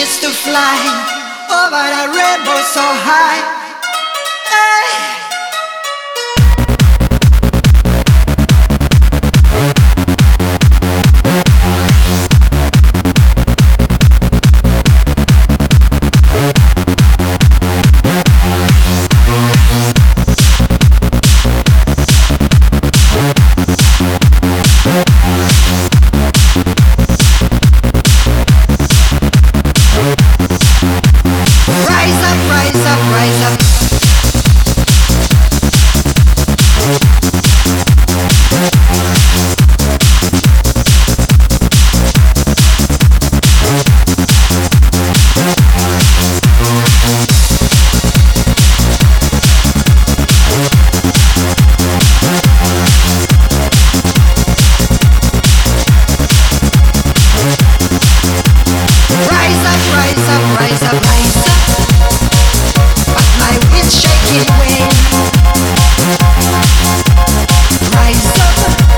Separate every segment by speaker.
Speaker 1: is to fly over the rainbow so high. Hey. Rise up, rise up, rise up. Rise up, rise up, rise up, rise up. But my wind's shaking wind. Rise up,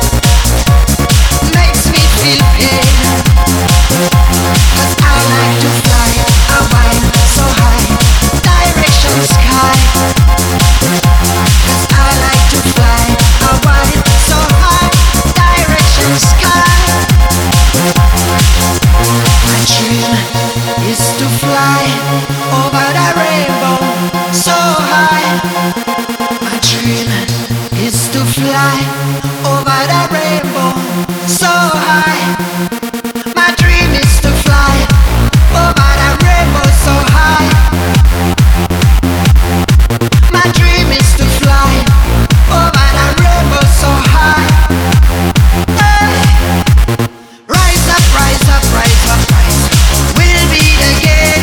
Speaker 1: makes me feel pain. 'Cause I like to fly, I wind so high, direction sky. 'Cause I like to fly, I wind so high, direction sky. My dream is to fly over the rainbow so high. My dream is to fly over the rainbow so high. My dream is to fly over the rainbow so high. My dream is to fly over the rainbow so high. Hey. Rise up, rise up, rise up, rise up. We'll meet again.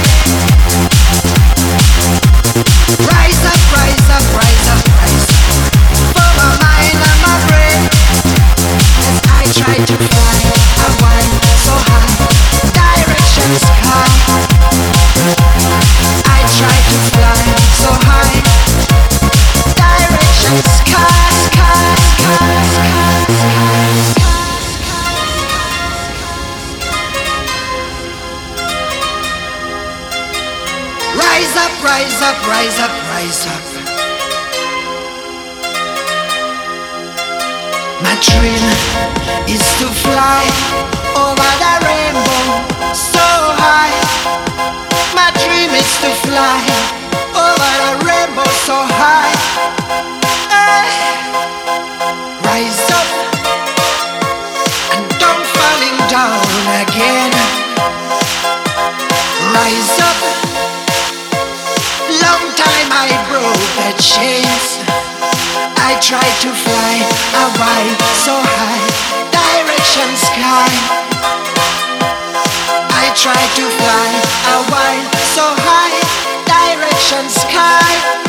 Speaker 1: Rise up, rise up, rise up, rise up. For my mind and my brain. As I try to fly, I wind so high, direction sky. I try to fly so high, direction sky, sky, sky, sky, sky. Rise up, rise up, rise up, rise up. My dream is to fly over the rainbow so high. My dream is to fly over the rainbow so high. Hey. Rise up and don't falling down again. Rise up. Long time I broke the chains. I tried to fly a while so high, direction sky. I tried to fly a while so high, direction sky.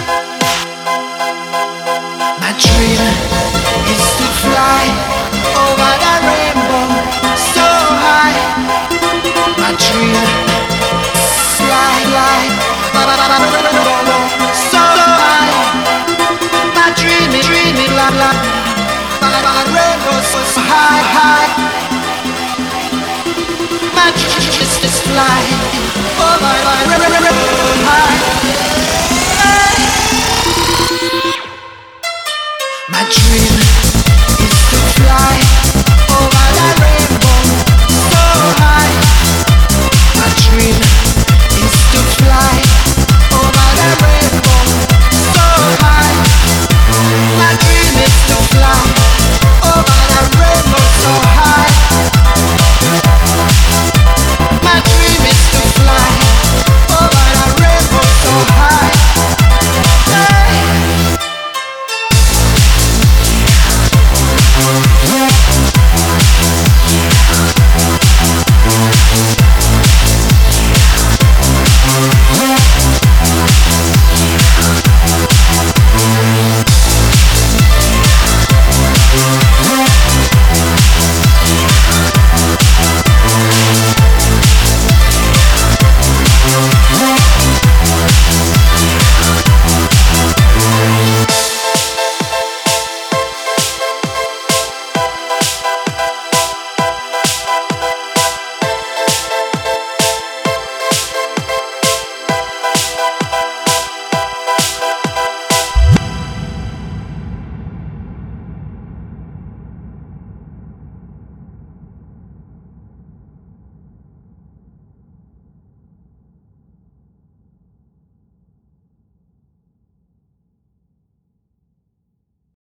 Speaker 1: My dream is to fly over the rainbow so high. My dream fly, fly. So high, my dreamy, la la, rainbow so high, high. My dream is to fly over the rainbow high. My dream is to fly over the rainbow so high. My dream